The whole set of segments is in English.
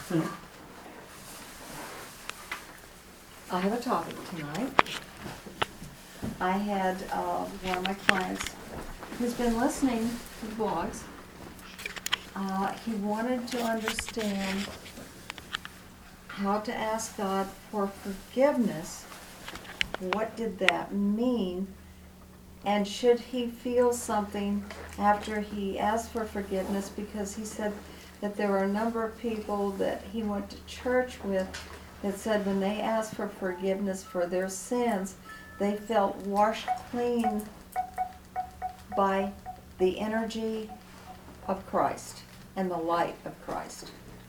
I have a topic tonight. I had one of my clients who's been listening to the blogs. He wanted to understand how to ask God for forgiveness. What did that mean? And should he feel something after he asked for forgiveness? Because he said that there were a number of people that he went to church with that said when they asked for forgiveness for their sins, they felt washed clean by the energy of Christ and the light of Christ.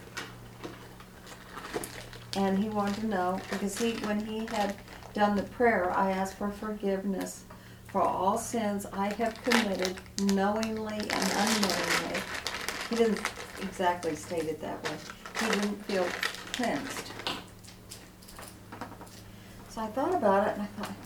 And he wanted to know, because when he had done the prayer, I asked for forgiveness for all sins I have committed knowingly and unknowingly. He didn't exactly state it that way. He didn't feel cleansed. So I thought about it and I thought,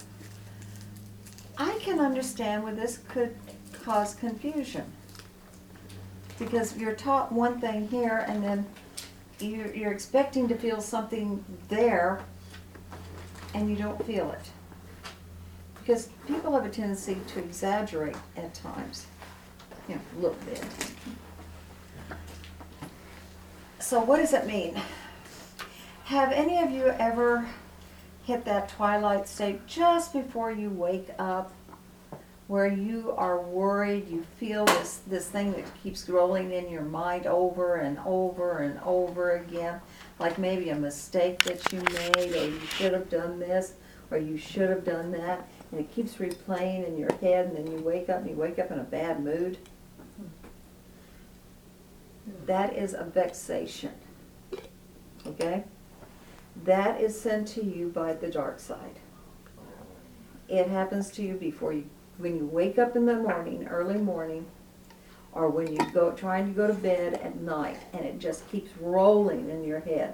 I can understand where this could cause confusion. Because you're taught one thing here and then you're expecting to feel something there and you don't feel it. Because people have a tendency to exaggerate at times, a little bit. So what does it mean? Have any of you ever hit that twilight state just before you wake up, where you are worried, you feel this thing that keeps rolling in your mind over and over and over again, like maybe a mistake that you made, or you should have done this, or you should have done that, and it keeps replaying in your head, and then you wake up in a bad mood? That is a vexation, okay? That is sent to you by the dark side. It happens to you when you wake up in the morning, early morning, or when you trying to go to bed at night, and it just keeps rolling in your head.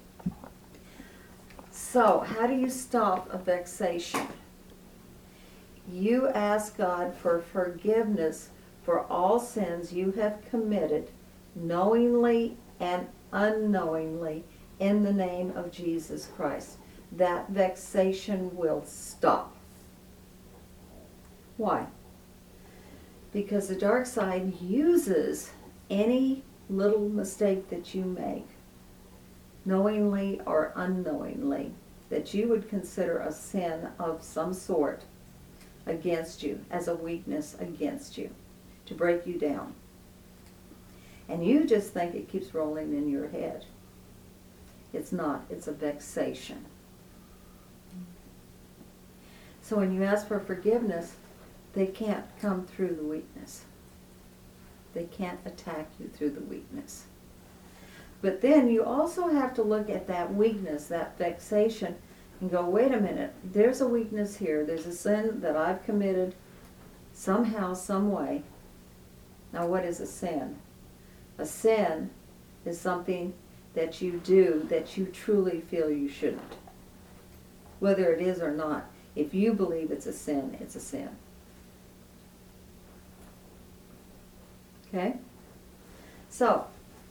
So, how do you stop a vexation? You ask God for forgiveness for all sins you have committed, knowingly and unknowingly, in the name of Jesus Christ. That vexation will stop. Why? Because the dark side uses any little mistake that you make, knowingly or unknowingly, that you would consider a sin of some sort against you, as a weakness against you, to break you down. And you just think it keeps rolling in your head. It's not. It's a vexation. So when you ask for forgiveness, they can't come through the weakness. They can't attack you through the weakness. But then you also have to look at that weakness, that vexation, and go, wait a minute, there's a weakness here. There's a sin that I've committed somehow, some way. Now what is a sin? A sin is something that you do that you truly feel you shouldn't. Whether it is or not, if you believe it's a sin, it's a sin. Okay? So,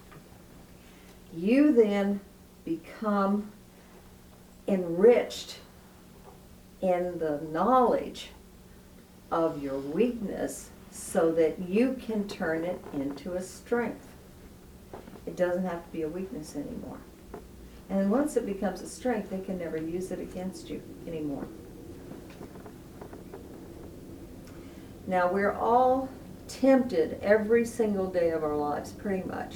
you then become enriched in the knowledge of your weakness so that you can turn it into a strength. It doesn't have to be a weakness anymore. And once it becomes a strength, they can never use it against you anymore. Now, we're all tempted every single day of our lives, pretty much.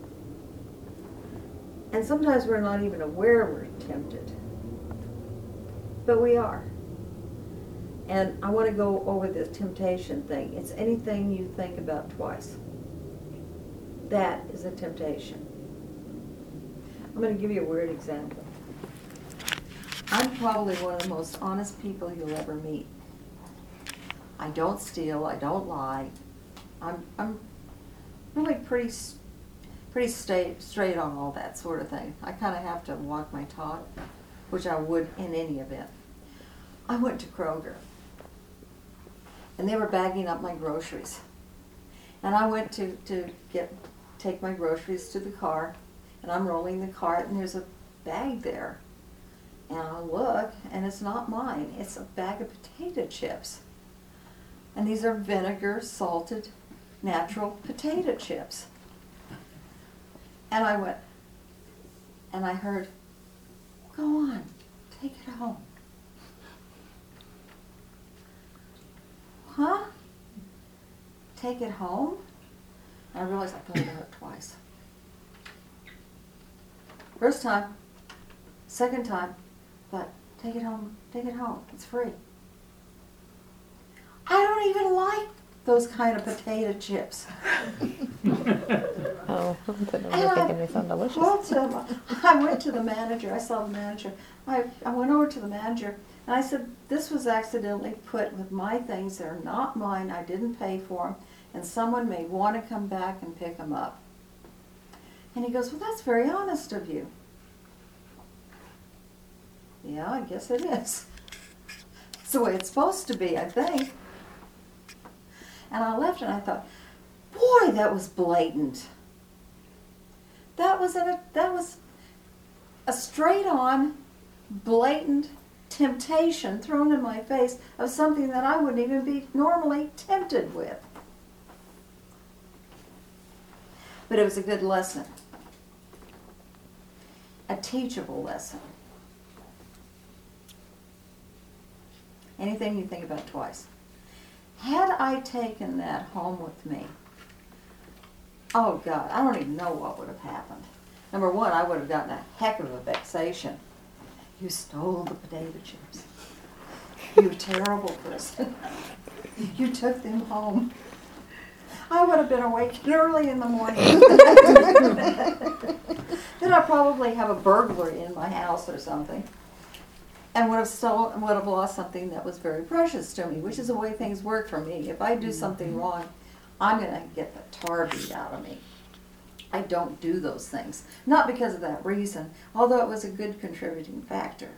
And sometimes we're not even aware we're tempted. But we are. And I want to go over this temptation thing. It's anything you think about twice. That is a temptation. I'm going to give you a weird example. I'm probably one of the most honest people you'll ever meet. I don't steal. I don't lie. I'm really pretty straight on all that sort of thing. I kind of have to walk my talk, which I would in any event. I went to Kroger, and they were bagging up my groceries. And I went to take my groceries to the car, and I'm rolling the cart, and there's a bag there. And I look, and it's not mine. It's a bag of potato chips. And these are vinegar salted natural potato chips. And I went, and I heard, "Go on, take it home." Huh? Take it home? And I realized I put it out twice. First time, second time, but take it home, it's free. I don't even like those kind of potato chips. Oh, I'm thinking they sound delicious. I went to the manager, I saw the manager. I went over to the manager and I said, "This was accidentally put with my things that are not mine, I didn't pay for them, and someone may want to come back and pick them up." And he goes, "Well, that's very honest of you." Yeah, I guess it is. It's the way it's supposed to be, I think. And I left and I thought, boy, that was blatant. That was a straight-on, blatant temptation thrown in my face of something that I wouldn't even be normally tempted with. But it was a good lesson. A teachable lesson. Anything you think about twice. Had I taken that home with me, oh God, I don't even know what would have happened. Number one, I would have gotten a heck of a vexation. "You stole the potato chips. You terrible person. You took them home." I would have been awakened early in the morning. Then I'd probably have a burglary in my house or something. And would have lost something that was very precious to me, which is the way things work for me. If I do something wrong, I'm going to get the tar beat out of me. I don't do those things. Not because of that reason, although it was a good contributing factor.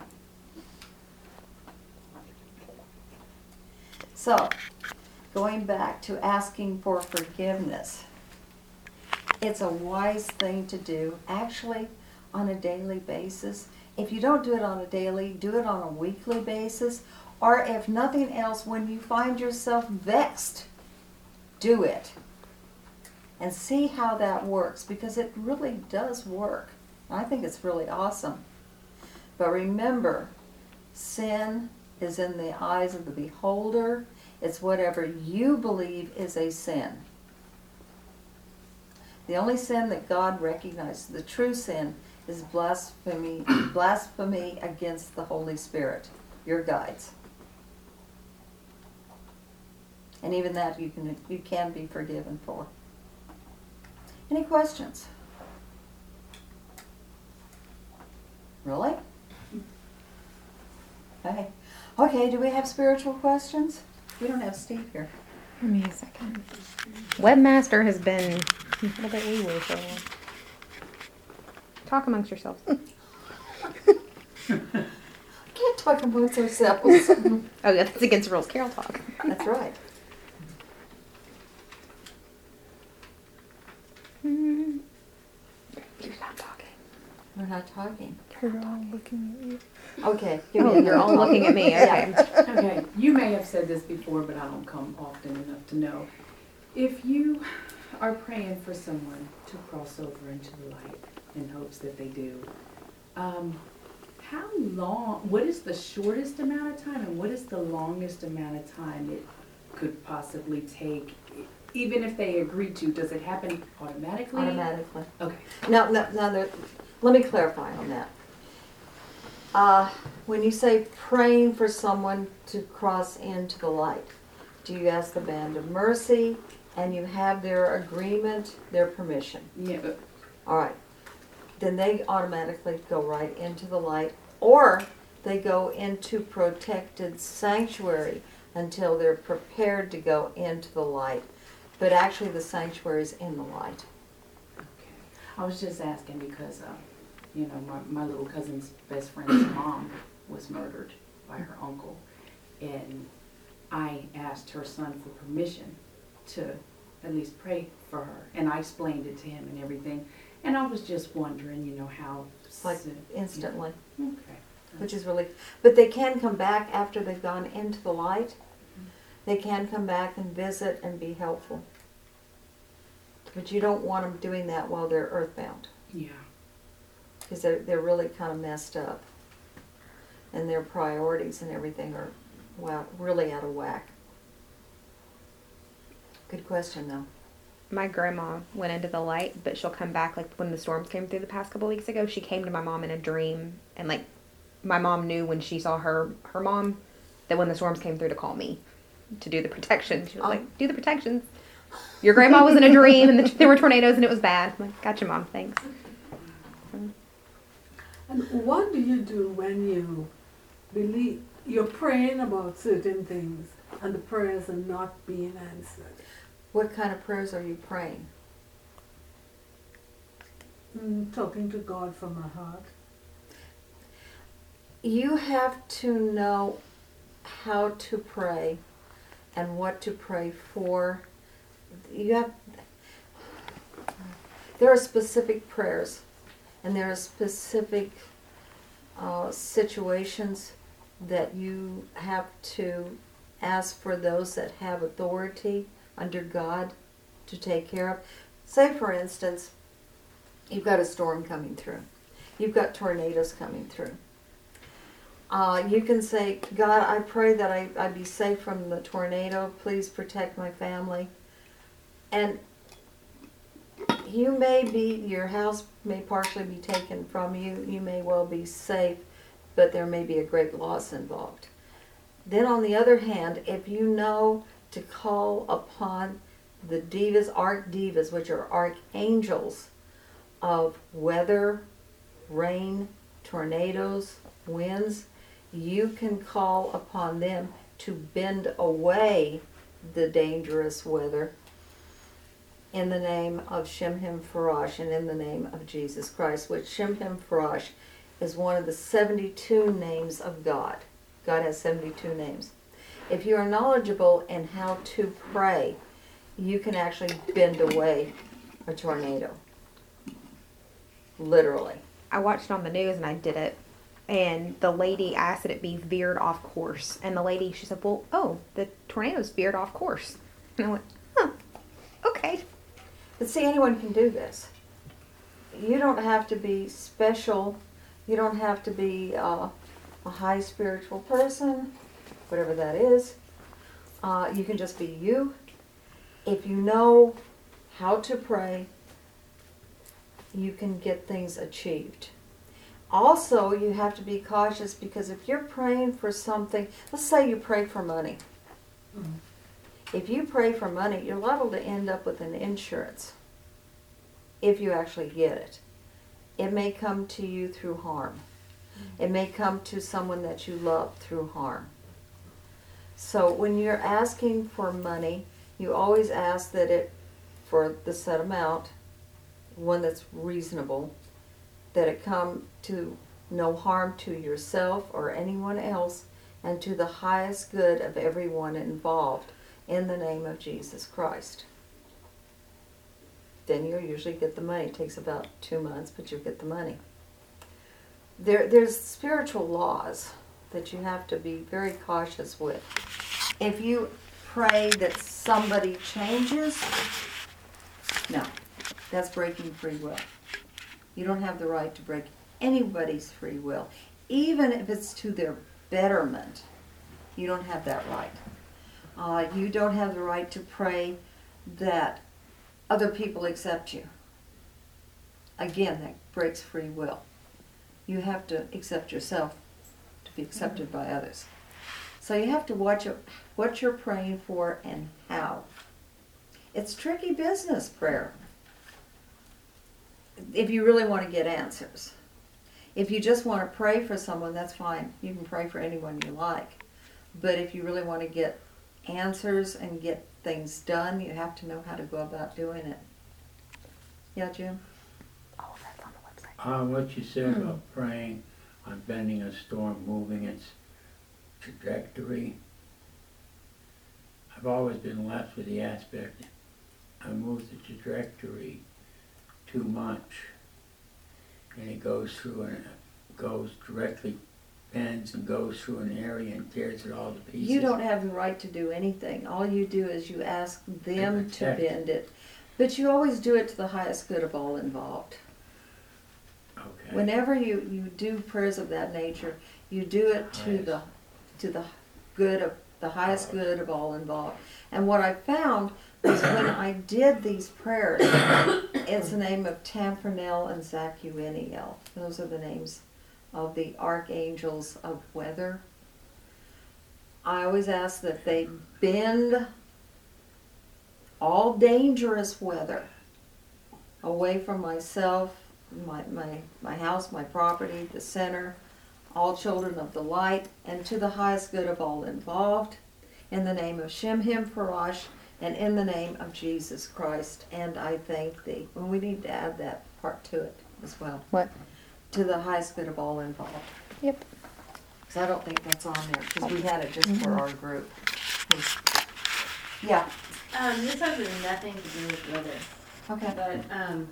So, going back to asking for forgiveness, it's a wise thing to do, actually, on a daily basis. If you don't do it on a daily, do it on a weekly basis, or if nothing else, when you find yourself vexed, do it. And see how that works, because it really does work. I think it's really awesome. But remember, sin is in the eyes of the beholder. It's whatever you believe is a sin. The only sin that God recognizes, the true sin, is blasphemy against the Holy Spirit, your guides. And even that you can be forgiven for. Any questions? Really? Okay, do we have spiritual questions? We don't have Steve here. Give me a second. Webmaster has been a little bit wee-wee for a while. Talk amongst yourselves. Can't talk amongst ourselves. Oh, yeah, that's against the rules. Carol, talk. That's right. You're not talking. We're not talking. You're all looking at you. Okay. You're all looking at me. Okay. Okay, you may have said this before, but I don't come often enough to know. If you are praying for someone to cross over into the light in hopes that they do, how long, what is the shortest amount of time and what is the longest amount of time it could possibly take? Even if they agree to, does it happen automatically? Automatically. Okay. Now, let me clarify on that. When you say praying for someone to cross into the light, do you ask the band of mercy and you have their agreement, their permission? Yeah. All right. Then they automatically go right into the light, or they go into protected sanctuary until they're prepared to go into the light. But actually the sanctuary is in the light. Okay. I was just asking because, my little cousin's best friend's mom was murdered by her uncle. And I asked her son for permission to at least pray for her. And I explained it to him and everything. And I was just wondering, you know, how. Like soon- instantly, Okay. which is really, but they can come back after they've gone into the light. They can come back and visit and be helpful. But you don't want them doing that while they're earthbound, Yeah. because they're really kind of messed up. And their priorities and everything are, wow, really out of whack. Good question, though. My grandma went into the light, but she'll come back like when the storms came through the past couple weeks ago. She came to my mom in a dream, and like my mom knew when she saw her mom that when the storms came through to call me to do the protection. She was like, "Do the protections." Your grandma was in a dream, and there were tornadoes, and it was bad. I'm like, "Gotcha, Mom. Thanks." And what do you do when you believe you're praying about certain things and the prayers are not being answered? What kind of prayers are you praying? Talking to God from my heart. You have to know how to pray and what to pray for. There are specific prayers, and there are specific situations that you have to ask for those that have authority under God to take care of. Say, for instance, you've got a storm coming through. You've got tornadoes coming through. You can say, God, I pray that I be safe from the tornado. Please protect my family. And your house may partially be taken from you. You may well be safe, but there may be a great loss involved. Then on the other hand, if you know to call upon the divas, archdivas, which are archangels of weather, rain, tornadoes, winds, you can call upon them to bend away the dangerous weather in the name of Shemhem Farash and in the name of Jesus Christ, which Shemhem Farash is one of the 72 names of God. God has 72 names. If you are knowledgeable in how to pray, you can actually bend away a tornado. Literally. I watched on the news and I did it. And the lady asked that it be veered off course. And the lady, she said, well, oh, the tornado's veered off course. And I went, huh, okay. But see, anyone can do this. You don't have to be special. You don't have to be a high spiritual person, whatever that is. You can just be you. If you know how to pray, you can get things achieved. Also, you have to be cautious, because if you're praying for something, let's say you pray for money. If you pray for money, you're liable to end up with an insurance if you actually get it. It may come to you through harm. It may come to someone that you love through harm. So when you're asking for money, you always ask that it, for the set amount, one that's reasonable, that it come to no harm to yourself or anyone else, and to the highest good of everyone involved, in the name of Jesus Christ. Then you'll usually get the money. It takes about 2 months, but you'll get the money. There's spiritual laws that you have to be very cautious with. If you pray that somebody changes, no, that's breaking free will. You don't have the right to break anybody's free will. Even if it's to their betterment, you don't have that right. You don't have the right to pray that other people accept you. Again, that breaks free will. You have to accept yourself to be accepted by others. So you have to watch what you're praying for and how. It's tricky business, prayer, if you really want to get answers. If you just want to pray for someone, that's fine. You can pray for anyone you like. But if you really want to get answers and get things done, you have to know how to go about doing it. Yeah, Jim? Oh, that's on the website. What you said about praying on bending a storm, moving its trajectory. I've always been left with the aspect, I moved the trajectory too much. And it goes through and goes directly, bends and goes through an area and tears it all to pieces. You don't have the right to do anything. All you do is you ask them to protect. bend it. But you always do it to the highest good of all involved. Okay. Whenever you do prayers of that nature, you do it to the good of the highest good of all involved. And what I found was when I did these prayers, it's the name of Tamphernel and Zachuiniel. Those are the names of the archangels of weather. I always ask that they bend all dangerous weather away from myself, my house, my property, the center, all children of the light, and to the highest good of all involved, in the name of Shem Him Parash, and in the name of Jesus Christ, and I thank thee. And we need to add that part to it as well. What? To the highest good of all involved. Yep. Because I don't think that's on there, because we had it just for our group. Yeah, This has nothing to do with weather, okay. but,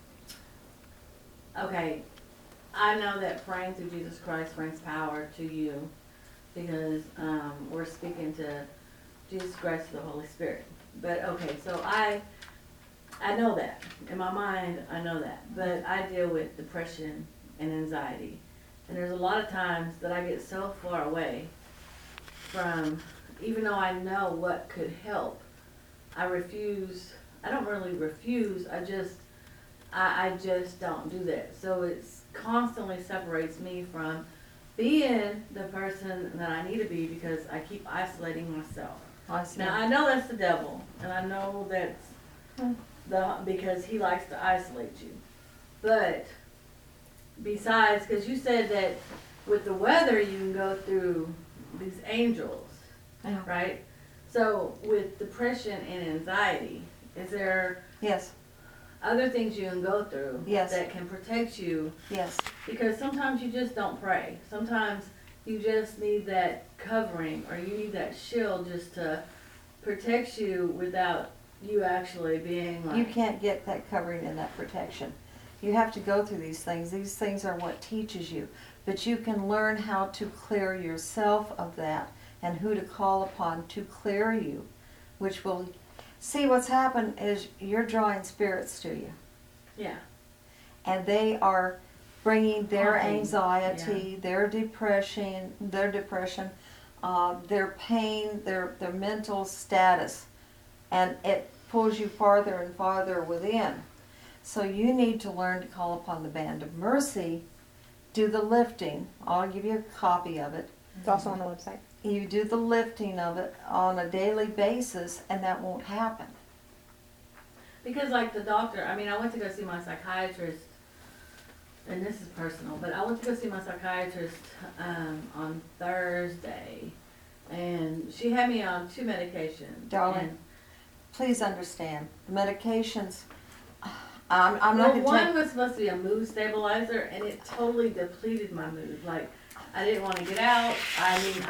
okay, I know that praying through Jesus Christ brings power to you because, we're speaking to Jesus Christ through the Holy Spirit. But, okay, so I know that. In my mind, I know that. But I deal with depression and anxiety. And there's a lot of times that I get so far away from, even though I know what could help, I refuse. I don't really refuse. I just don't do that. So it's constantly separates me from being the person that I need to be because I keep isolating myself. I see. Now I know that's the devil, and I know that's because he likes to isolate you. But besides, because you said that with the weather you can go through these angels, Yeah. right? So with depression and anxiety, is there Yes, other things you can go through Yes. that can protect you? yes. Because sometimes you just don't pray. Sometimes you just need that covering or you need that shield just to protect you without you actually being like. You can't get that covering and that protection. You have to go through these things. These things are what teaches you. But you can learn how to clear yourself of that and who to call upon to clear you, which will... See, what's happened is you're drawing spirits to you. Yeah. And they are bringing their Haunting, anxiety, their depression, their pain, their mental status, and it pulls you farther and farther within. So you need to learn to call upon the Band of Mercy, do the lifting. I'll give you a copy of it. It's also on the website. You do the lifting of it on a daily basis, and that won't happen. Because like the doctor, I mean, I went to go see my psychiatrist, and this is personal, but I went to go see my psychiatrist on Thursday, and she had me on 2 medications. Darling, and- please understand, the medications, I'm not Well, going to one take... was supposed to be a mood stabilizer, and it totally depleted my mood. Like, I didn't want to get out. I mean,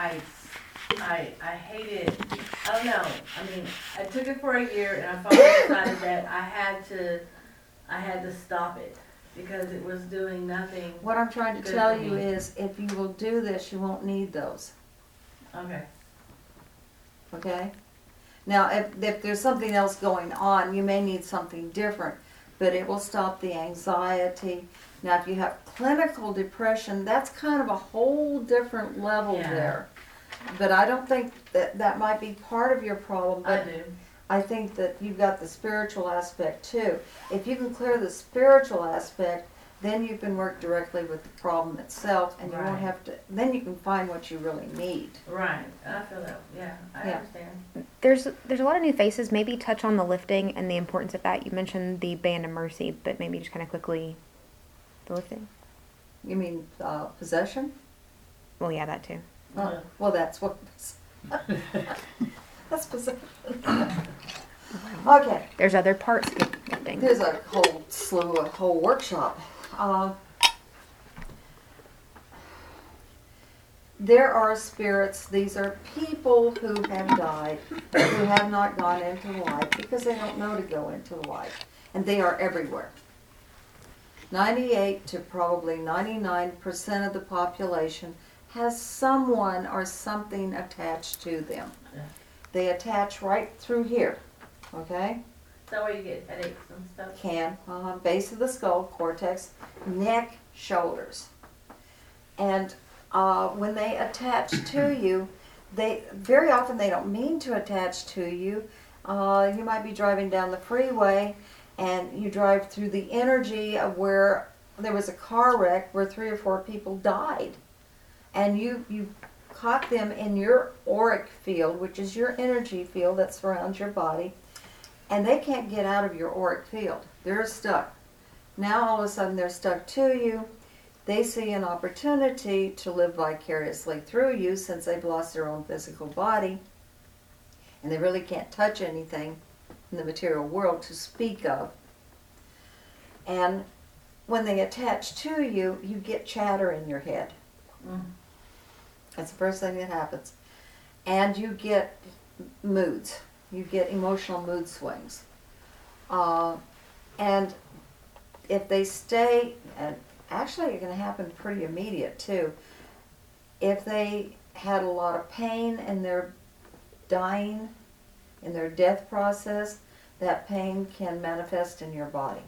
I hate it. I don't know. I mean, I took it for a year, and I finally decided that I had to stop it because it was doing nothing. What I'm trying to Good tell for you me. is, if you will do this, you won't need those, Okay. okay? Now, if there's something else going on, you may need something different, but it will stop the anxiety. Now, if you have clinical depression, that's kind of a whole different level Yeah. there. But I don't think that might be part of your problem, I but do. I think that you've got the spiritual aspect too. If you can clear the spiritual aspect, then you can work directly with the problem itself, and you Right. won't have to, then you can find what you really need. Right. I feel that. Yeah. I Yeah. understand. There's a lot of new faces. Maybe touch on the lifting and the importance of that. You mentioned the Band of Mercy, but maybe just kind of quickly the lifting. You mean possession? Well, yeah, that too. Yeah. Well, that's what, that's possession. Okay. There's other parts to lifting. There's a whole slew, a whole workshop. There are spirits, these are people who have died, who have not gone into light because they don't know to go into light. And they are everywhere. 98 to probably 99% of the population has someone or something attached to them. Yeah. They attach right through here, okay? Is that where you get headaches and stuff? Base of the skull, cortex, neck, shoulders. And when they attach to you, they very often they don't mean to attach to you. You might be driving down the freeway and you drive through the energy of where there was a car wreck where 3 or 4 people died. And you caught them in your auric field, which is your energy field that surrounds your body, and they can't get out of your auric field. They're stuck. Now all of a sudden they're stuck to you. They see an opportunity to live vicariously through you since they've lost their own physical body, and they really can't touch anything in the material world to speak of. And when they attach to you, you get chatter in your head. Mm. That's the first thing that happens. And you get moods. You get emotional mood swings. And if they stay, and actually it's going to happen pretty immediate too, if they had a lot of pain and they're dying in their death process, that pain can manifest in your body.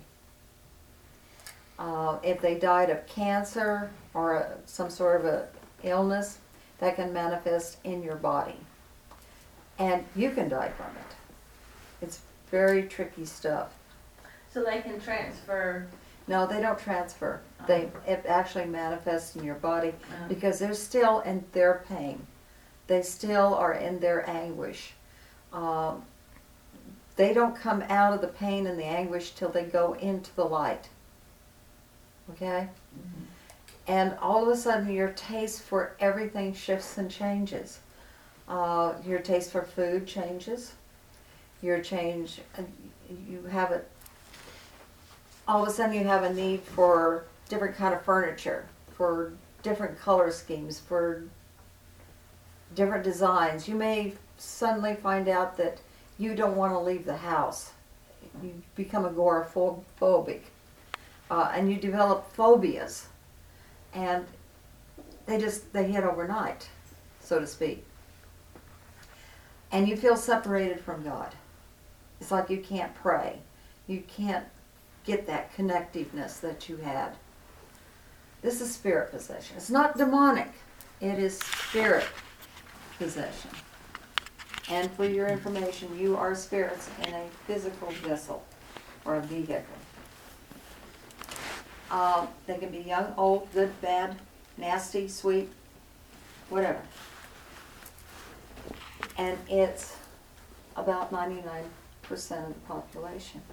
If they died of cancer or some sort of a illness, that can manifest in your body. And you can die from it. It's very tricky stuff. So they can transfer. No, they don't transfer. It actually manifests in your body um, because they're still in their pain. They still are in their anguish. They don't come out of the pain and the anguish till they go into the light. Okay? mhm. And all of a sudden your taste for everything shifts and changes. Your taste for food changes. You have it. All of a sudden you have a need for different kind of furniture, for different color schemes, for different designs. You may suddenly find out that you don't want to leave the house. You become agoraphobic. And you develop phobias. And they hit overnight, so to speak. And you feel separated from God. It's like you can't pray. You can't get that connectiveness that you had. This is spirit possession. It's not demonic. It is spirit possession. And for your information, you are spirits in a physical vessel or a vehicle. They can be young, old, good, bad, nasty, sweet, whatever. And it's about 99% of the population.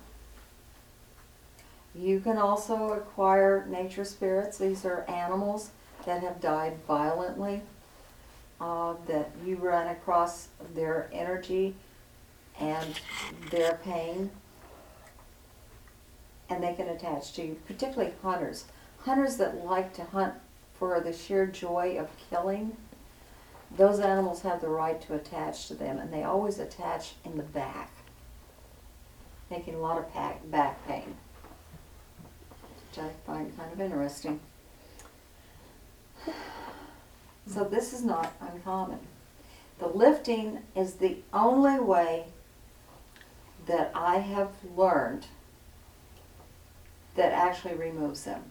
You can also acquire nature spirits. These are animals that have died violently, that you run across their energy and their pain, and they can attach to you, particularly hunters. Hunters that like to hunt for the sheer joy of killing, those animals have the right to attach to them, and they always attach in the back, making a lot of back pain, which I find kind of interesting. So this is not uncommon. The lifting is the only way that I have learned that actually removes them.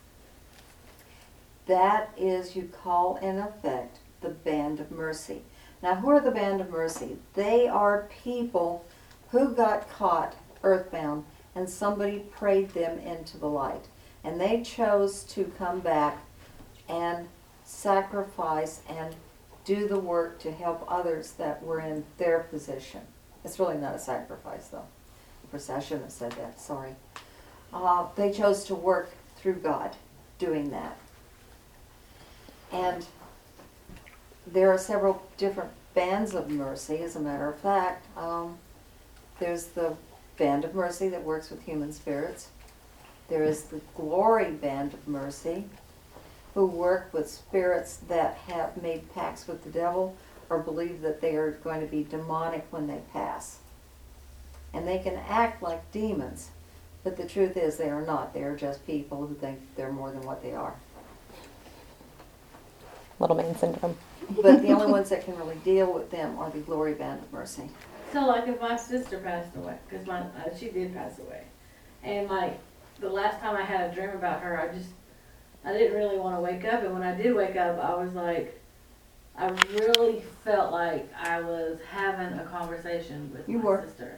That is, you call in effect the Band of Mercy. Now, who are the Band of Mercy? They are people who got caught earthbound and somebody prayed them into the light. And they chose to come back and sacrifice and do the work to help others that were in their position. It's really not a sacrifice, though. Of course, I shouldn't have said that, sorry. They chose to work through God doing that. And there are several different bands of mercy, as a matter of fact. There's the Band of Mercy that works with human spirits. There is the Glory Band of Mercy, who work with spirits that have made pacts with the devil or believe that they are going to be demonic when they pass. And they can act like demons, But the truth is, they are not. They are just people who think they're more than what they are. Little man syndrome. But the only ones that can really deal with them are the Glory Band of Mercy. So like if my sister passed away, because she did pass away, and like the last time I had a dream about her, I didn't really want to wake up, and when I did wake up, I was like, I really felt like I was having a conversation with You my were. sister.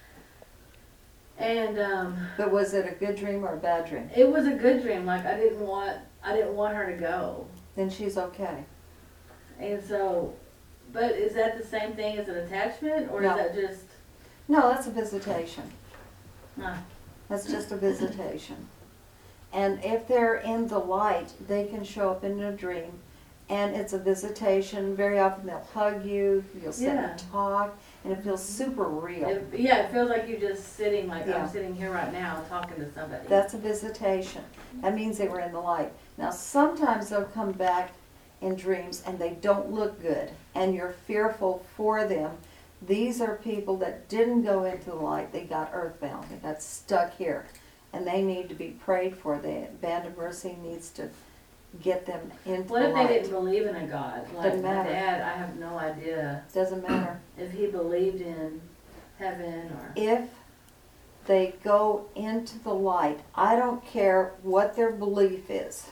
And But was it a good dream or a bad dream? it was a good dream. Like I didn't want her to go. Then she's okay. And so, but is that the same thing as an attachment, or No. is that just? No, that's a visitation. No. That's just a visitation. And if they're in the light, they can show up in a dream. And it's a visitation. Very often they'll hug you, you'll sit Yeah. and talk, and it feels super real. It feels like you're just sitting, like Yeah. I'm sitting here right now talking to somebody. That's a visitation. That means they were in the light. Now, sometimes they'll come back in dreams and they don't look good, and you're fearful for them. These are people that didn't go into the light. They got earthbound. They got stuck here, and they need to be prayed for. The Band of Mercy needs to get them into What the if they didn't light. believe in a God? Like Doesn't my matter. dad, I have no idea Doesn't matter. if he believed in heaven or. If they go into the light, I don't care what their belief is.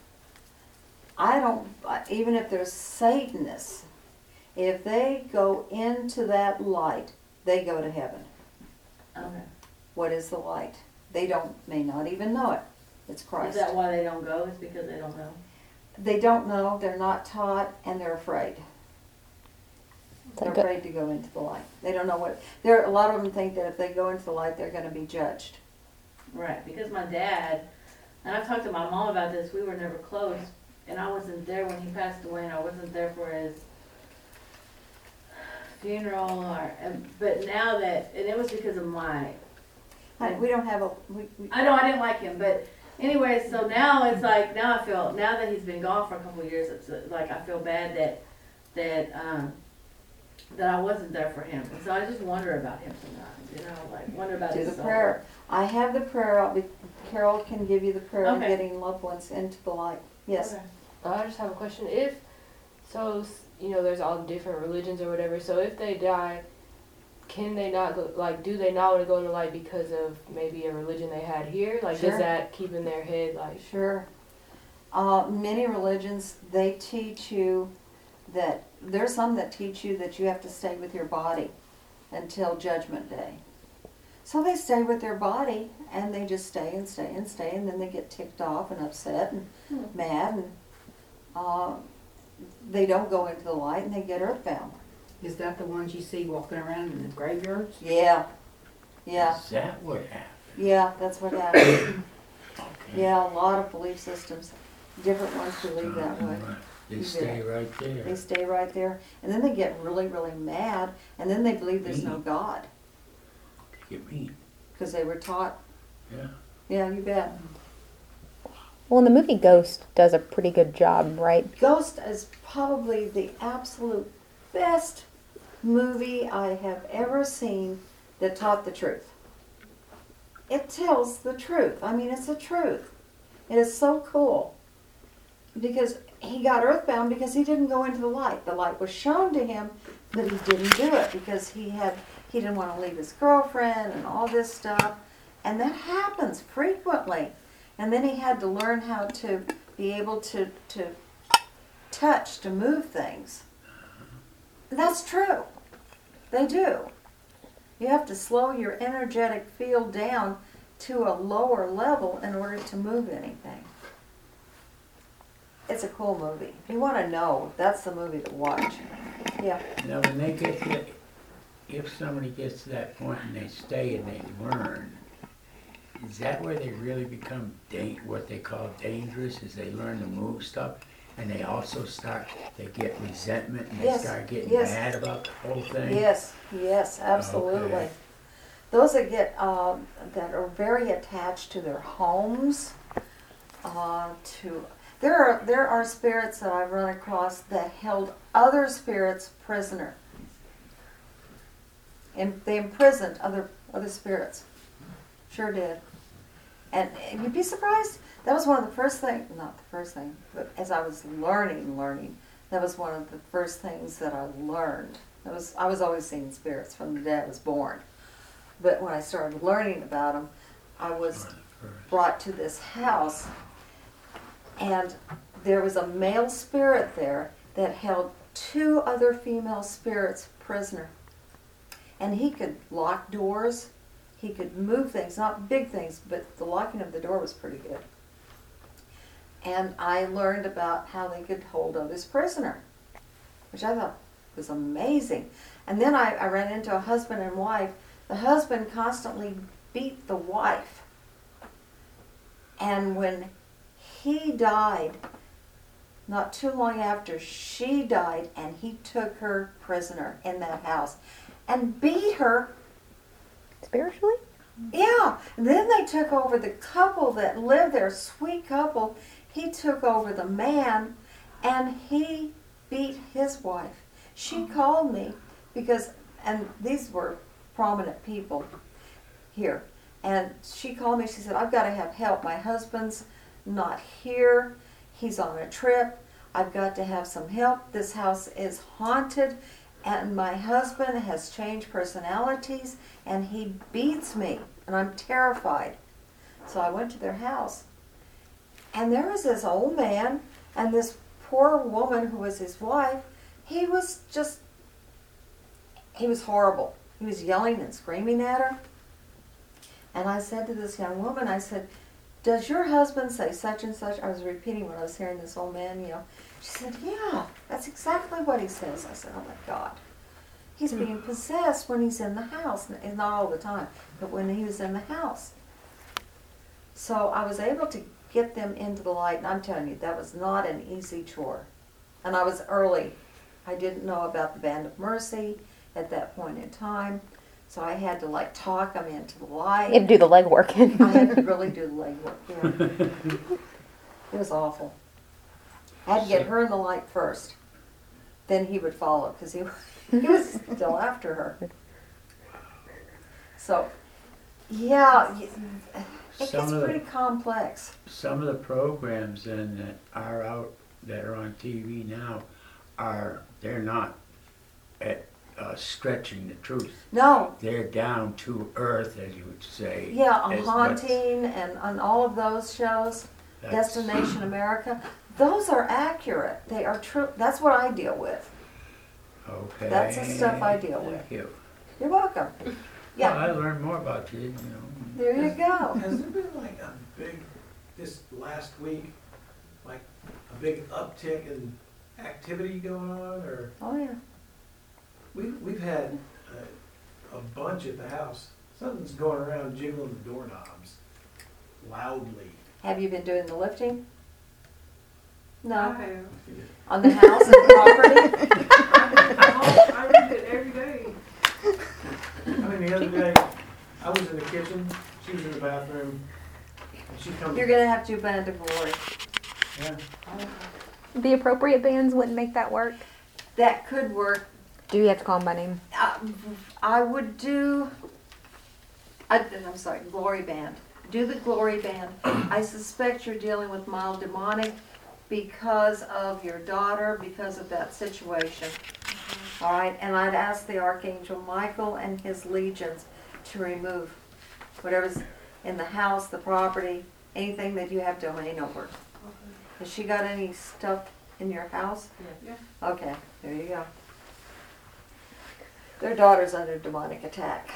I don't, even if they're Satanists, if they go into that light, they go to heaven. Okay. What is the light? They may not even know it. It's Is Christ. that why they don't go? Is because they don't know? They don't know, they're not taught, and they're afraid. They're Good. afraid to go into the light. They don't know what, a lot of them think that if they go into the light, they're gonna be judged. Right. Because my dad, and I've talked to my mom about this. We were never close, and I wasn't there when he passed away, and I wasn't there for his funeral. But now that, and it was because of my. We don't have I know I didn't like him, but anyway, so now it's like now that he's been gone for a couple of years, it's like I feel bad that I wasn't there for him, and so I just wonder about him sometimes, like wonder about do his the soul. prayer. I have the prayer. Carol can give you the prayer of Okay. getting loved ones into the light. Yes. Okay. I just have a question. There's all different religions or whatever. So if they die, can they not go? Like, do they not want to go in the light because of maybe a religion they had here? Like, Sure. does that keep in their head? Like, Sure. Many religions, they teach you that, there's some that teach you that you have to stay with your body until Judgment Day. So they stay with their body, and they just stay and stay and stay, and then they get ticked off and upset and mad, and they don't go into the light, and they get earthbound. Is that the ones you see walking around in the graveyards? Yeah. Yeah. Is that what happened? Yeah, that's what happened. Okay. Yeah, a lot of belief systems, different ones believe that way. They stay right there. They stay right there, and then they get really, really mad, and then they believe there's no God, You mean? because they were taught. Yeah. Yeah, you bet. Well, and the movie Ghost does a pretty good job, right? Ghost is probably the absolute best movie I have ever seen that taught the truth. It tells the truth. I mean, it's the truth. It is so cool. Because he got earthbound because he didn't go into the light. The light was shown to him, but he didn't do it because he didn't want to leave his girlfriend and all this stuff. And that happens frequently. And then he had to learn how to be able to touch, to move things. That's true. They do. You have to slow your energetic field down to a lower level in order to move anything. It's a cool movie. If you want to know, that's the movie to watch. Yeah. Now, when they get to, if somebody gets to that point and they stay and they learn, is that where they really become what they call dangerous? Is they learn to move stuff, and they also they get resentment, and they Yes, start getting yes. mad about the whole thing? Yes, absolutely. Okay. Those that get that are very attached to their homes, there are spirits that I've run across that held other spirits prisoner, and they imprisoned other spirits. Sure did. And you'd be surprised. That was one of the first things, not the first thing, but as I was learning, that was one of the first things that I learned. I was always seeing spirits from the day I was born. But when I started learning about them, I was brought to this house, and there was a male spirit there that held 2 other female spirits prisoner. And he could lock doors, he could move things, not big things, but the locking of the door was pretty good. And I learned about how they could hold others prisoner, which I thought was amazing. And then I ran into a husband and wife. The husband constantly beat the wife. And when he died, not too long after, she died, and he took her prisoner in that house and beat her. Spiritually? Yeah. And then they took over the couple that lived there, sweet couple. He took over the man, and he beat his wife. She called me because, and these were prominent people here, and she called me. She said, I've got to have help. My husband's not here. He's on a trip. I've got to have some help. This house is haunted, and my husband has changed personalities, and he beats me, and I'm terrified. So I went to their house, and there was this old man and this poor woman who was his wife. He was horrible. He was yelling and screaming at her. And I said to this young woman, I said, does your husband say such and such? I was repeating what I was hearing this old man yell. She said, yeah, that's exactly what he says. I said, oh my God. He's being possessed when he's in the house. And not all the time, but when he was in the house. So I was able to get them into the light. And I'm telling you, that was not an easy chore. And I was early. I didn't know about the Band of Mercy at that point in time. So I had to talk them into the light. You have to do the legwork. I had to really do the legwork, yeah. It was awful. I had to get her in the light first. Then he would follow, because he was still after her. So, yeah, it gets pretty complex. Some of the programs then that are out, that are on TV now, they're not at stretching the truth. No. They're down to earth, as you would say. Yeah, on Haunting and on all of those shows, Destination America, those are accurate. They are true. That's what I deal with. Okay. That's the stuff I deal with. Thank you. You're welcome. Yeah. Well, I learned more about you, There you go. Has there been a big, this last week, a big uptick in activity going on, or? Oh, yeah. We've had a bunch at the house. Something's going around jiggling the doorknobs loudly. Have you been doing the lifting? No. have. On the house and property? I read it every day. The other day, I was in the kitchen, she was in the bathroom, and she comes. You're going to have to do Band of Glory. Yeah. The appropriate bands wouldn't make that work. That could work. Do you have to call them by name? I would do, I'm sorry, Glory Band. Do the Glory Band. I suspect you're dealing with mild demonic because of your daughter, because of that situation. All right, and I'd ask the Archangel Michael and his legions to remove whatever's in the house, the property, anything that you have domain over. Has she got any stuff in your house? Yeah. Okay, there you go. Their daughter's under demonic attack.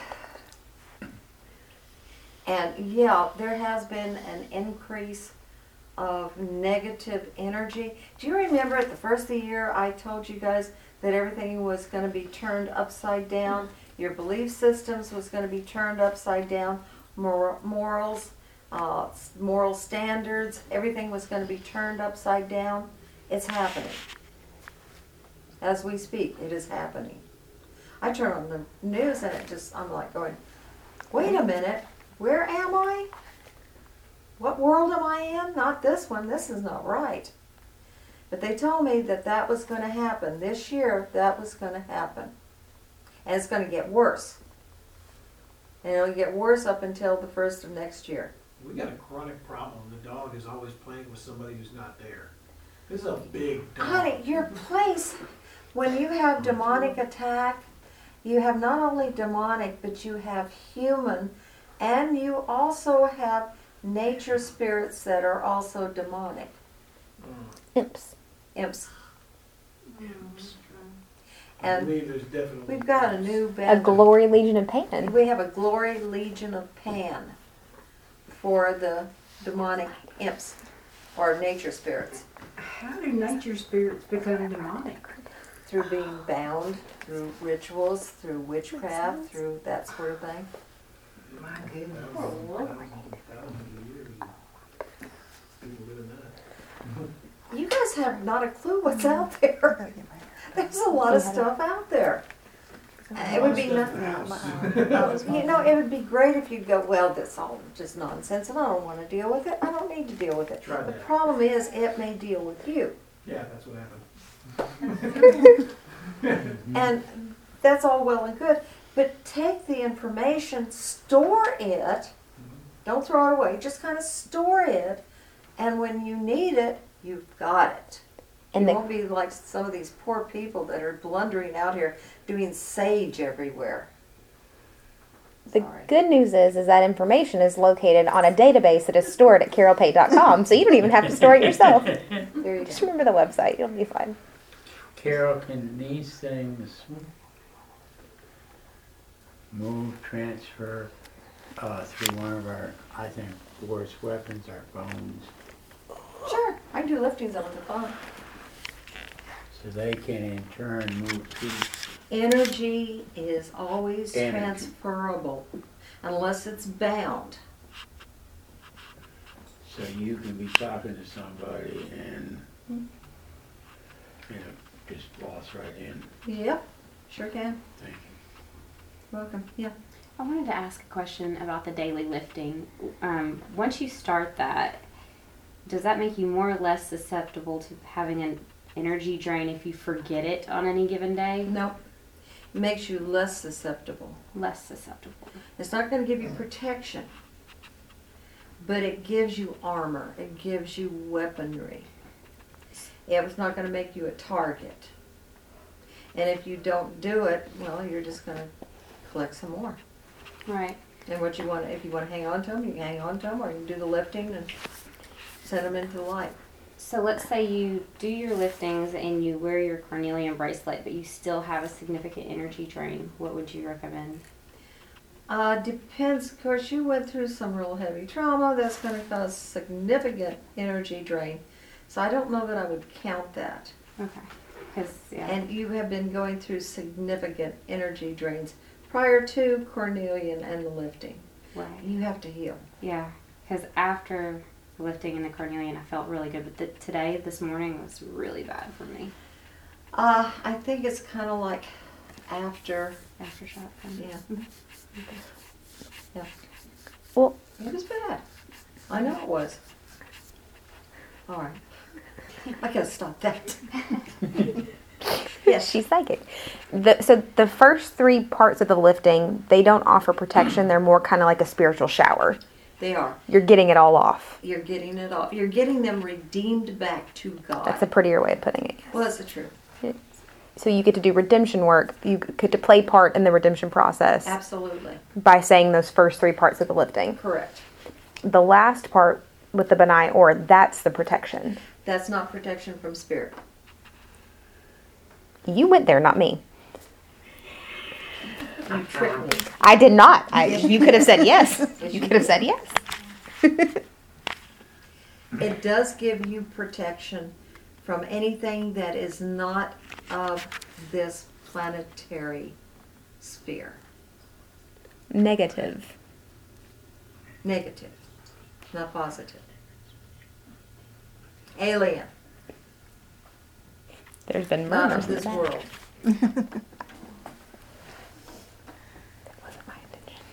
And yeah, there has been an increase of negative energy. Do you remember at the first of the year I told you guys that everything was going to be turned upside down? Your belief systems was going to be turned upside down. Morals, moral standards, everything was going to be turned upside down. It's happening. As we speak, it is happening. I turn on the news and I'm like going, wait a minute, where am I? What world am I in? Not this one, this is not right. But they told me that was going to happen. This year, that was going to happen. And it's going to get worse. And it'll get worse up until the first of next year. We got a chronic problem. The dog is always playing with somebody who's not there. This is a big dog. Honey, your place, when you have demonic attack, you have not only demonic, but you have human, and you also have nature spirits that are also demonic. Imps. Imps. I And believe there's definitely. we've got a new A band. glory legion of Pan. We have a glory legion of Pan for the demonic imps or nature spirits. How do nature spirits become demonic? Through being bound, through rituals, through witchcraft, through that sort of thing. My goodness. Thousands of years. People living that. You guys have not a clue what's out there. There's a lot of stuff out there. It would be it would be great if you'd go, well, that's all just nonsense, and I don't want to deal with it. I don't need to deal with it. Try The that. problem is, it may deal with you, Yeah, that's what happened. and that's all well and good. But take the information, store it. Don't throw it away. Just kind of store it, and when you need it, you've got it. And You the- won't be like some of these poor people that are blundering out here doing sage everywhere. The Sorry. good news is that information is located on a database that is stored at carolpate.com, so you don't even have to store it yourself. There you Just go. remember the website; you'll be fine. Carol, can these things move, transfer through one of our, I think, worst weapons, our phones, Sure, I can do liftings on the phone. so they can in turn move peace? Energy is always Energy. transferable unless it's bound. So you can be talking to somebody and, just waltz right in. Yep, sure can. Thank you. Welcome. Yeah. I wanted to ask a question about the daily lifting. Once you start that, does that make you more or less susceptible to having an energy drain if you forget it on any given day? No, it makes you less susceptible. Less susceptible. It's not going to give you protection, but it gives you armor. It gives you weaponry. It's not going to make you a target. And if you don't do it, well, you're just going to collect some more. Right. And what you want, if you want to hang on to them, you can hang on to them, or you can do the lifting and send them into the light. So let's say you do your liftings and you wear your carnelian bracelet, but you still have a significant energy drain. What would you recommend? Depends. Of course, you went through some real heavy trauma. That's going to cause significant energy drain. So I don't know that I would count that. Okay. Because, yeah. And you have been going through significant energy drains prior to carnelian and the lifting. Right. You have to heal. Yeah. Because after the lifting and the carnelian, I felt really good. But this morning was really bad for me. I think it's kind of like after. Aftershock. Yeah. Yeah. Well, It was bad. I know it was. All right. I gotta stop that. Yes. she's psychic. So the first 3 parts of the lifting, they don't offer protection. They're more kind of like a spiritual shower. They are. You're getting it all off. You're getting it off. You're getting them redeemed back to God. That's a prettier way of putting it. Well, that's the truth. So you get to do redemption work. You get to play part in the redemption process Absolutely. by saying those first 3 parts of the lifting. Correct. The last part with the benign or that's the protection. That's not protection from spirit. You went there, not me. You tricked me. I did not. You could have said yes. You could have said yes. It does give you protection from anything that is not of this planetary sphere. Negative. Negative, not positive. Alien, There's been not murders of in this the back. world. That wasn't my intention.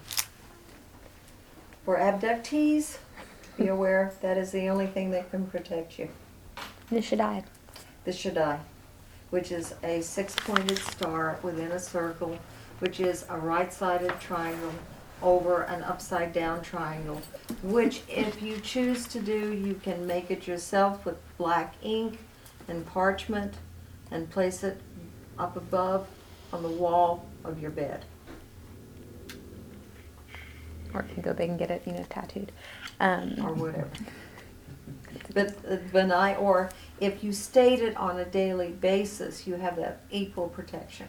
For abductees, be aware that is the only thing that can protect you. The Shaddai. The Shaddai, which is a 6-pointed star within a circle, which is a right-sided triangle over an upside down triangle, which if you choose to do, you can make it yourself with black ink and parchment and place it up above on the wall of your bed. Or you can go big and get it, tattooed. Or whatever. But or if you state it on a daily basis, you have that equal protection.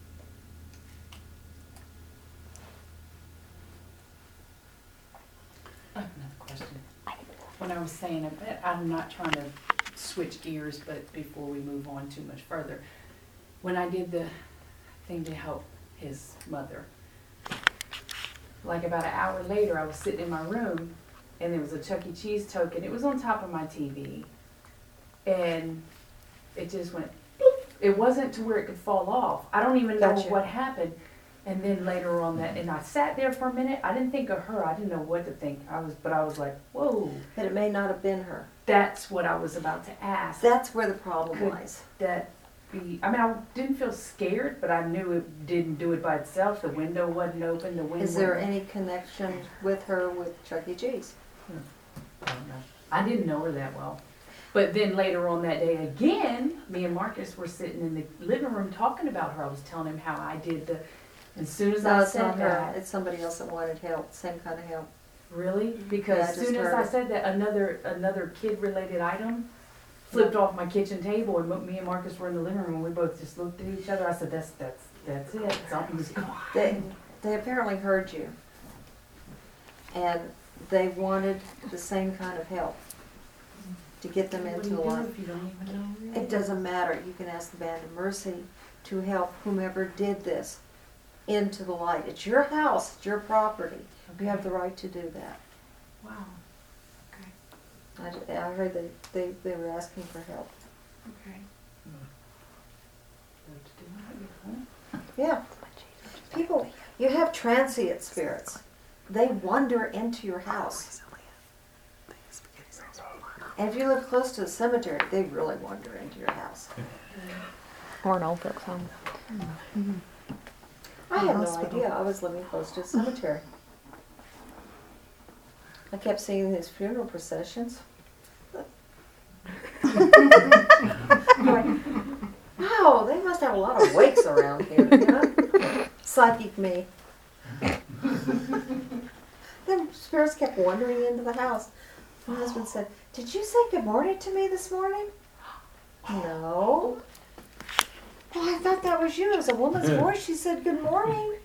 I have another question. When I was saying, I'm not trying to switch gears, but before we move on too much further, when I did the thing to help his mother, like about an hour later, I was sitting in my room, and there was a Chuck E. Cheese token. It was on top of my TV, and it just went, bloop. It wasn't to where it could fall off. I don't even know Gotcha. what happened. And then later on that, and I sat there for a minute. I didn't think of her. I didn't know what to think. I was like, whoa. But it may not have been her. That's what I was about to ask. That's where the problem Could lies. that be? I mean, I didn't feel scared, but I knew it didn't do it by itself. The window wasn't open. The wind. Is there wasn't- any connection with her with Chuck E. Cheese? I don't know. I didn't know her that well. But then later on that day again, me and Marcus were sitting in the living room talking about her. I was telling him how I did the. As soon as No, I it's said not her. that, It's somebody else that wanted help, same kind of help. really, because Yeah, I as just soon as heard I it. said that, another kid related item flipped off my kitchen table, and me and Marcus were in the living room. And we both just looked at each other. I said, "That's it. Something's going on." They apparently heard you. And they wanted the same kind of help to get them What do into you the do life. if you don't even know? Really? It doesn't matter. You can ask the Band of Mercy to help whomever did this into the light. It's your house, it's your property. You have the right to do that. Wow. I heard they were asking for help. Okay. What to do? Huh? Yeah. People, you have transient spirits. They wander into your house. And if you live close to a cemetery, they really wander into your house. Or an old folks home. I had no idea. I was living close to a cemetery. I kept seeing these funeral processions. Wow, they must have a lot of wakes around here, you know? Psychic me. Then spirits kept wandering into the house. My husband said, "Did you say good morning to me this morning?" No. Well, I thought that was you. It was a woman's voice. She said, "Good morning."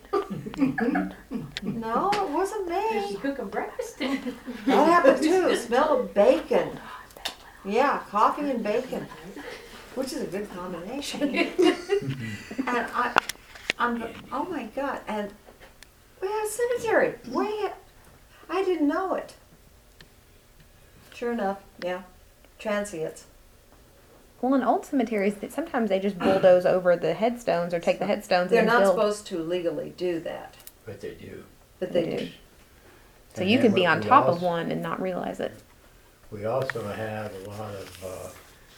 No, it wasn't Is she me. cooking breakfast? That happened too. Smell of bacon. Yeah, coffee and bacon, which is a good combination. And I'm, oh my God. And we had a cemetery. I didn't know it. Sure enough, yeah, transients. Well, in old cemeteries, sometimes they just bulldoze over the headstones or take the headstones They're and not build. supposed to legally do that, But they do. but they They do. do. So And you then could be what on we top of also- one and not realize it. We also have a lot of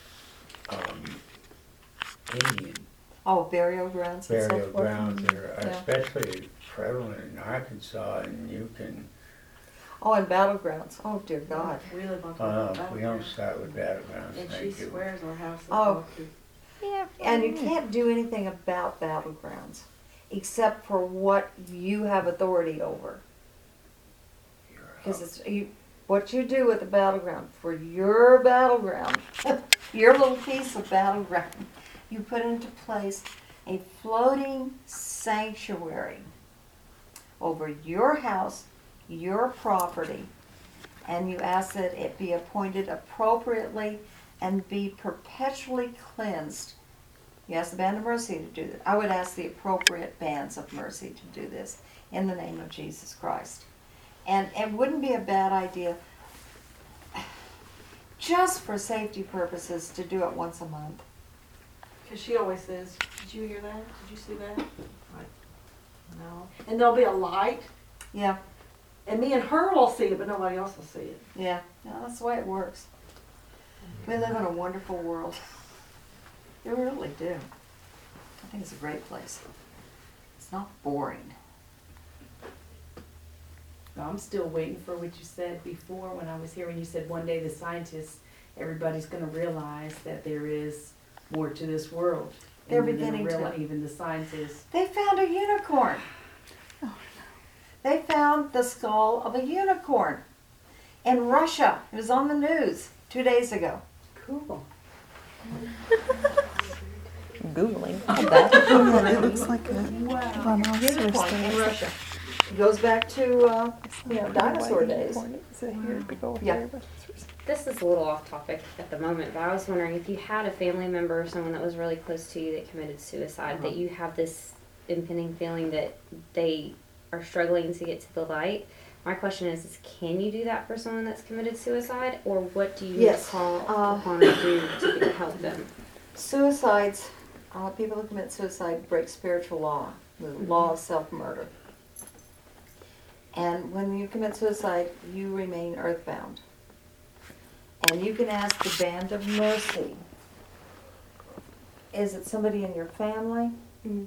Indian Oh, burial grounds and so burial forth. grounds that are Yeah. especially prevalent in Arkansas, and you can, Oh, and battlegrounds. Oh, dear God. We live on top of the we don't start with battlegrounds, And she thank you. swears our house is Oh. haunted. Yeah. And you can't do anything about battlegrounds except for what you have authority over. You're Because up. it's what you do with the battleground for your battleground, your little piece of battleground, you put into place a floating sanctuary over your house, your property, and you ask that it be appointed appropriately and be perpetually cleansed. You ask the Band of Mercy to do that. I would ask the appropriate bands of mercy to do this in the name of Jesus Christ. And it wouldn't be a bad idea, just for safety purposes, to do it once a month. Because she always says, "Did you hear that? Did you see that?" Like, no. And there'll be a light, Yeah, and me and her will see it, but nobody else will see it. yeah, that's the way it works. We live in a wonderful world. We really do. I think it's a great place. It's not boring. I'm still waiting for what you said before when I was here, when you said one day the scientists, everybody's gonna realize that there is more to this world. And They're gonna beginning to. realize, even the scientists. They found a unicorn. They found the skull of a unicorn in Russia. It was on the news 2 days ago. Cool. Googling. It looks like a unicorn in Russia. It goes back to dinosaur days. Yeah. This is a little off topic at the moment, but I was wondering if you had a family member or someone that was really close to you that committed suicide, that you have this impending feeling that they are struggling to get to the light. My question is can you do that for someone that's committed suicide, or what do you Yes. call upon to do to help them? Suicides, people who commit suicide break spiritual law, the law of self-murder. And when you commit suicide, you remain earthbound. And you can ask the Band of Mercy. Is it somebody in your family? Mhm.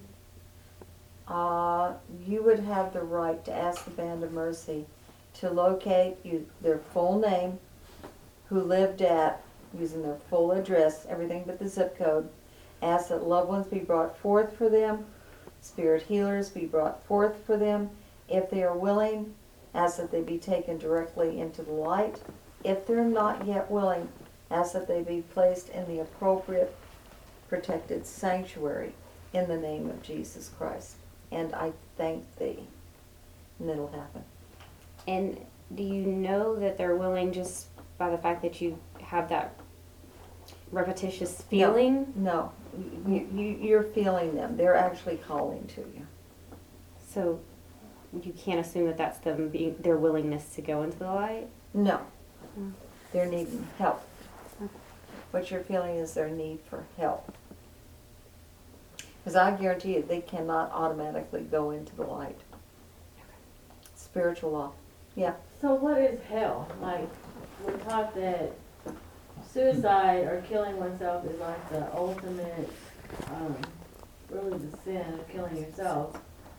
You would have the right to ask the Band of Mercy to locate their full name, who lived at, using their full address, everything but the zip code. Ask that loved ones be brought forth for them, spirit healers be brought forth for them. If they are willing, ask that they be taken directly into the light. If they're not yet willing, ask that they be placed in the appropriate protected sanctuary in the name of Jesus Christ. And I thank thee. And it'll happen. And do you know that they're willing just by the fact that you have that repetitious feeling? No. You're feeling them. They're actually calling to you. So you can't assume that that's them being their willingness to go into the light? No. They're needing help. What you're feeling is their need for help. Because I guarantee you, they cannot automatically go into the light. Spiritual law. Yeah. So what is hell? Like, we're taught that suicide or killing oneself is like the ultimate, really the sin of killing yourself.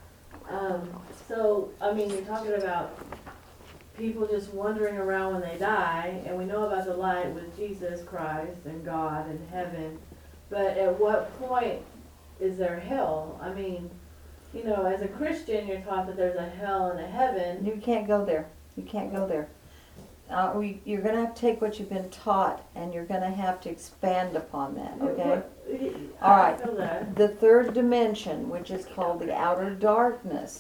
So, I mean, you're talking about people just wandering around when they die, and we know about the light with Jesus Christ and God and heaven, but at what point is there hell? I mean, you know, as a Christian, you're taught that there's a hell and a heaven. You can't go there. You can't go there. You're going to have to take what you've been taught, and you're going to have to expand upon that, okay? All right. I feel that. The third dimension, which is called the outer darkness,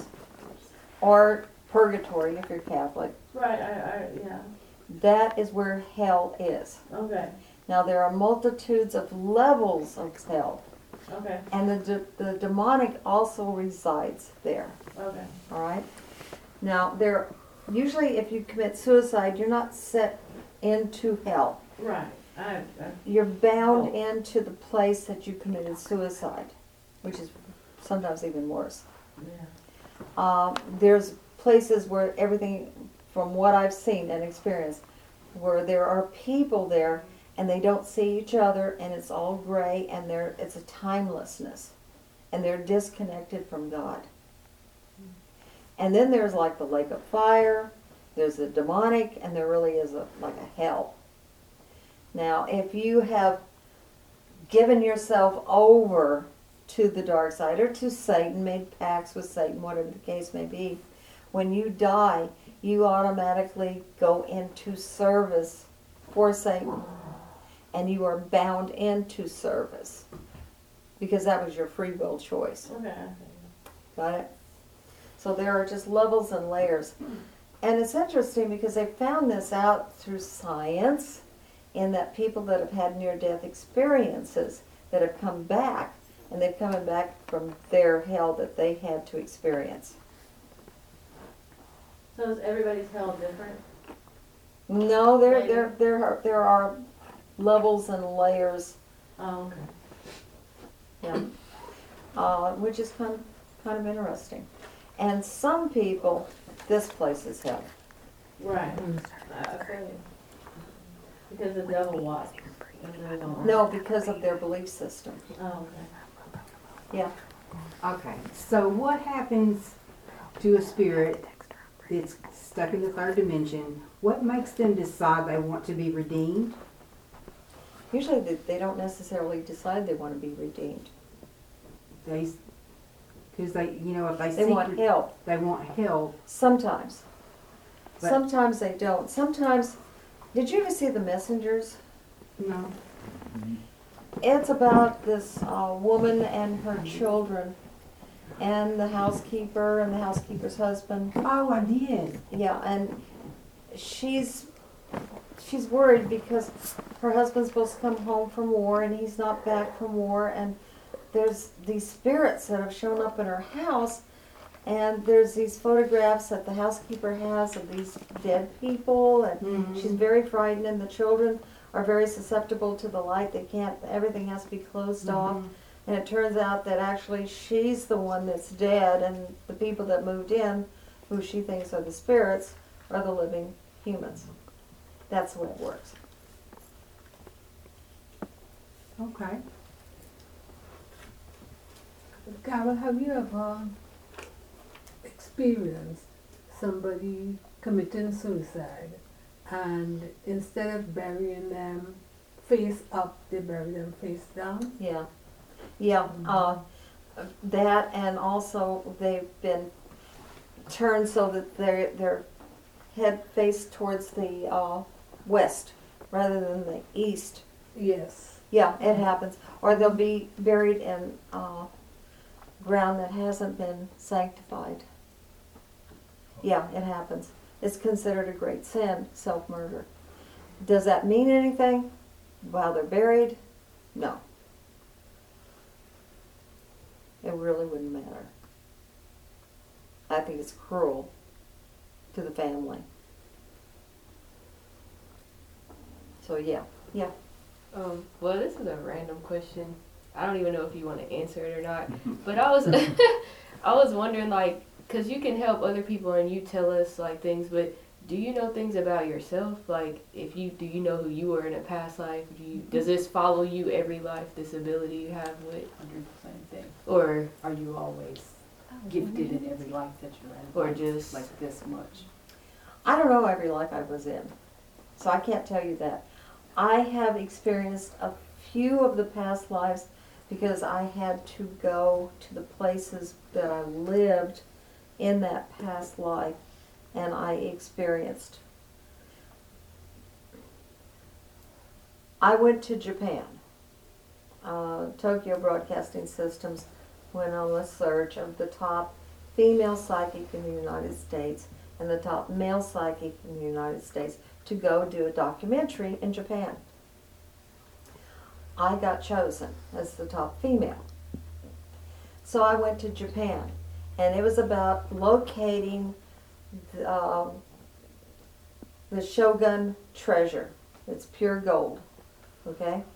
or purgatory if you're Catholic, Right, yeah, that is where hell is. okay, Now, there are multitudes of levels of hell, okay, and the demonic also resides there, okay. all right? Now, usually if you commit suicide, you're not set into hell. Right, You're bound into the place that you committed suicide, which is sometimes even worse. yeah, There's places where everything, from what I've seen and experienced, where there are people there and they don't see each other and it's all gray and it's a timelessness and they're disconnected from God. And then there's like the lake of fire, there's the demonic, and there really is like a hell. Now, if you have given yourself over to the dark side or to Satan, made pacts with Satan, whatever the case may be, when you die, you automatically go into service for Satan. And you are bound into service. Because that was your free will choice. okay. Got it? So there are just levels and layers. And it's interesting because they found this out through science, in that people that have had near-death experiences that have come back, and they've come back from their hell that they had to experience. So is everybody's hell different? No, there are levels and layers, Oh, okay. yeah, which is kind of interesting. And some people, this place is hell. Right, I feel you. Because the devil what? No, because of their belief system. Oh, okay. Yeah. Okay, so what happens to a spirit it's stuck in the third dimension. What makes them decide they want to be redeemed? Usually they don't necessarily decide they want to be redeemed. Because they, if they They want help. they want help. Sometimes. But- Sometimes they don't. Sometimes, did you ever see The Messengers? No. It's about this woman and her children, and the housekeeper and the housekeeper's husband. Oh, I did. Yeah, and she's worried because her husband's supposed to come home from war and he's not back from war, and there's these spirits that have shown up in her house, and there's these photographs that the housekeeper has of these dead people, and she's very frightened, and the children are very susceptible to the light. They can't, everything has to be closed off. And it turns out that actually she's the one that's dead, and the people that moved in, who she thinks are the spirits, are the living humans. That's the way it works. Okay. Carol, have you ever experienced somebody committing suicide and instead of burying them face up, they bury them face down? Yeah. Yeah, that, and also they've been turned so that their head faced towards the west rather than the east. Yes. Yeah, it happens. Or they'll be buried in ground that hasn't been sanctified. Yeah, it happens. It's considered a great sin, self-murder. Does that mean anything while they're buried? No. It really wouldn't matter. I think it's cruel to the family. So yeah. Well, this is a random question. I don't even know if you want to answer it or not. But I was, I was wondering, like, cause you can help other people and you tell us like things, but do you know things about yourself? Like, do you know who you were in a past life? Does this follow you every life? This ability you have with, 100% thing. or Are you always gifted in every life that you're in? Or just- like this much? I don't know every life I was in, so I can't tell you that. I have experienced a few of the past lives because I had to go to the places that I lived in that past life, and I experienced. I went to Japan. Tokyo Broadcasting Systems went on a search of the top female psychic in the United States and the top male psychic in the United States to go do a documentary in Japan. I got chosen as the top female. So I went to Japan, and it was about locating the Shogun treasure. It's pure gold, okay?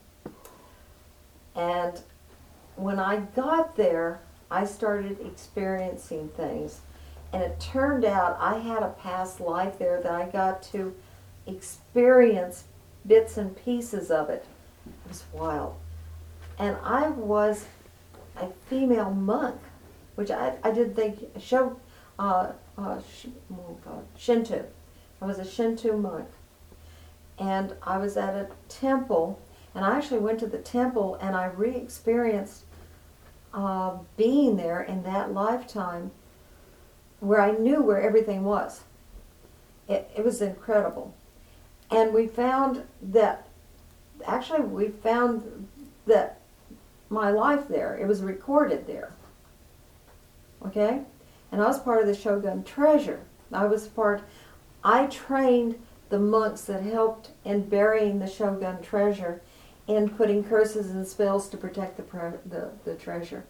And when I got there, I started experiencing things, and it turned out I had a past life there that I got to experience bits and pieces of it. It was wild. And I was a female monk, which I didn't think, Shinto. I was a Shinto monk. And I was at a temple, and I actually went to the temple and I re-experienced being there in that lifetime where I knew where everything was. It was incredible. And we found that my life there, it was recorded there. Okay? And I was part of the Shogun treasure. I trained the monks that helped in burying the Shogun treasure and putting curses and spells to protect the treasure.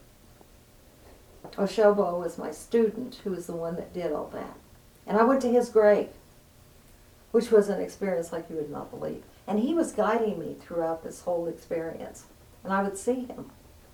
Oshobo was my student, who was the one that did all that. And I went to his grave, which was an experience like you would not believe. And he was guiding me throughout this whole experience. And I would see him.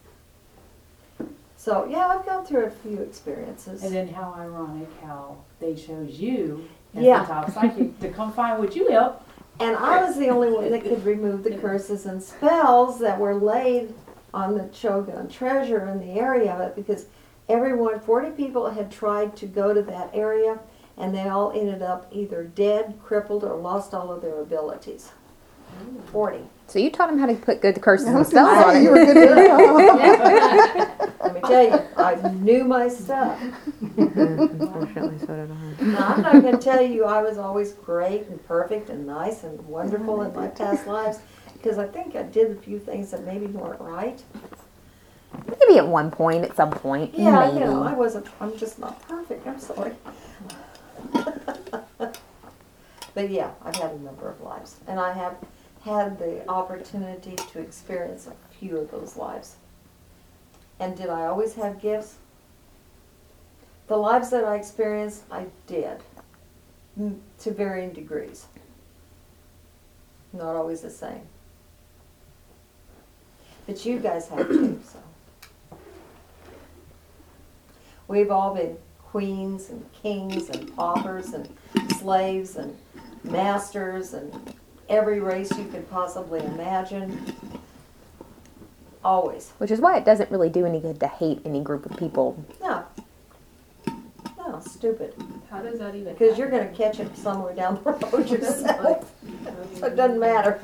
So, yeah, I've gone through a few experiences. And then how ironic how they chose you as Yeah. the top psychic to come find what you helped. And I was the only one that could remove the curses and spells that were laid on the Shogun treasure in the area of it, because 40 people had tried to go to that area, and they all ended up either dead, crippled, or lost all of their abilities. 40. So you taught him how to put good curses and spells on You it. were good at it. Let me tell you, I knew my stuff. Unfortunately, so did I. Now, I'm not going to tell you I was always great and perfect and nice and wonderful in my past lives, because I think I did a few things that maybe weren't right. Maybe at one point, at some point. Yeah, maybe. you know, I'm just not perfect, I'm sorry. But yeah, I've had a number of lives, and I have had the opportunity to experience a few of those lives. And did I always have gifts? The lives that I experienced, I did, to varying degrees. Not always the same. But you guys have too, so. We've all been queens and kings and paupers and slaves and masters and every race you could possibly imagine. Always. Which is why it doesn't really do any good to hate any group of people. No. No, stupid. How does that even Because you're going to catch it somewhere down the road yourself. So it doesn't matter.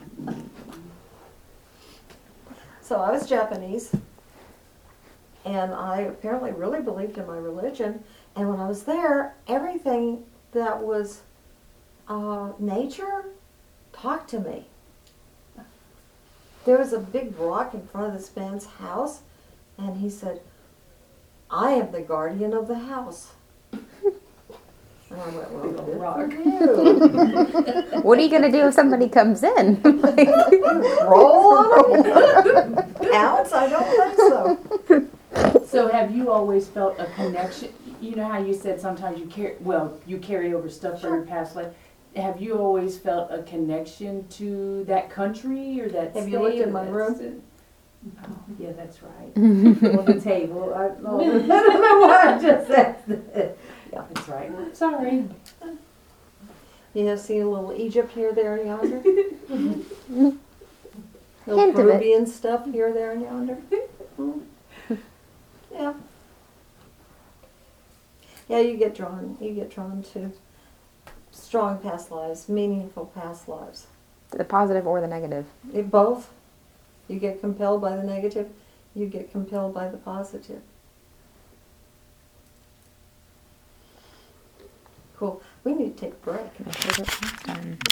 So I was Japanese, and I apparently really believed in my religion. And when I was there, everything that was nature talked to me. There was a big rock in front of this man's house, and he said, "I am the guardian of the house." And I went, "Well, good for you." What are you going to do if somebody comes in? Roll on them? Pounce? I don't think so. So have you always felt a connection? You know how you said sometimes you carry over stuff from your past life. Have you always felt a connection to that country or that Have state? you looked in or my that room? ci- Oh, yeah, that's right. On the table. I don't know why I just said that. Yeah, that's right. Sorry. You have seen a little Egypt here, there, and yonder? Little Hint of it. Peruvian stuff here, there, and yonder? Hmm. Yeah. Yeah, you get drawn to strong past lives, meaningful past lives. The positive or the negative. Both. You get compelled by the negative, you get compelled by the positive. Cool. We need to take a break. My favorite pastime.